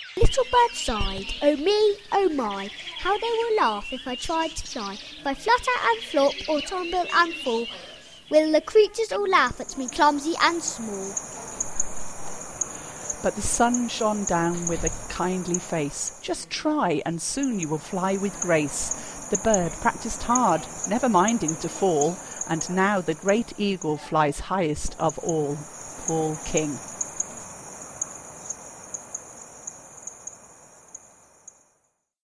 Little bird sighed, oh me, oh my, how they will laugh if I tried to fly. If I flutter and flop or tumble and fall, will the creatures all laugh at me clumsy and small? But the sun shone down with a kindly face. Just try, and soon you will fly with grace. The bird practised hard, never minding to fall, and now the great eagle flies highest of all. Paul King.